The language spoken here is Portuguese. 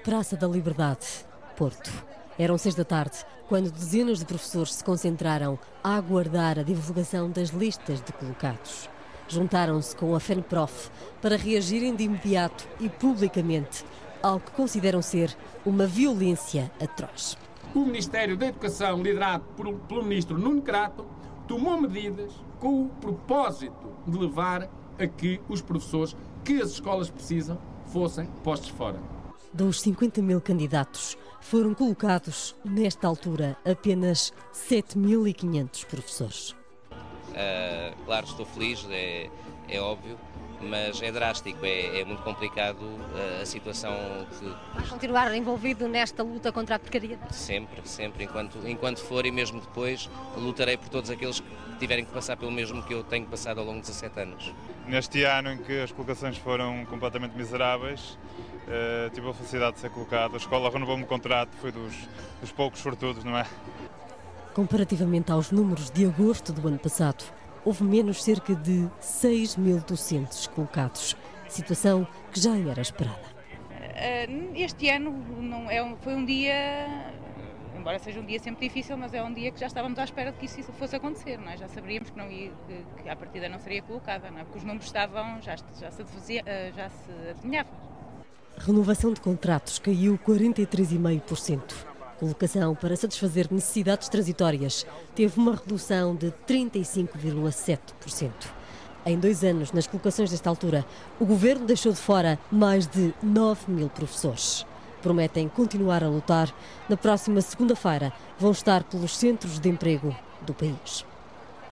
Praça da Liberdade, Porto. Eram 6 da tarde, quando dezenas de professores se concentraram a aguardar a divulgação das listas de colocados. Juntaram-se com a FENPROF para reagirem de imediato e publicamente ao que consideram ser uma violência atroz. O Ministério da Educação, liderado pelo Ministro Nuno Crato, tomou medidas com o propósito de levar a que os professores que as escolas precisam fossem postos fora. Dos 50 mil candidatos, foram colocados, nesta altura, apenas 7.500 professores. Claro, estou feliz, é óbvio, mas é drástico, é muito complicado a situação que... Vai continuar envolvido nesta luta contra a precariedade? Sempre, enquanto for e mesmo depois, lutarei por todos aqueles que tiverem que passar pelo mesmo que eu tenho passado ao longo de 17 anos. Neste ano em que as colocações foram completamente miseráveis, tive a felicidade de ser colocado. A escola renovou-me o contrato, foi dos poucos sortudos, não é? Comparativamente aos números de agosto do ano passado, houve menos cerca de 6 mil docentes colocados, situação que já era esperada. Este ano foi um dia, embora seja um dia sempre difícil, mas é um dia que já estávamos à espera de que isso fosse acontecer, não é? Já sabíamos que a partida não seria colocada, não é? Porque os números estavam, já se adivinhava. Renovação de contratos caiu 43,5%. Colocação para satisfazer necessidades transitórias teve uma redução de 35,7%. Em 2 anos, nas colocações desta altura, o Governo deixou de fora mais de 9 mil professores. Prometem continuar a lutar. Na próxima segunda-feira vão estar pelos centros de emprego do país.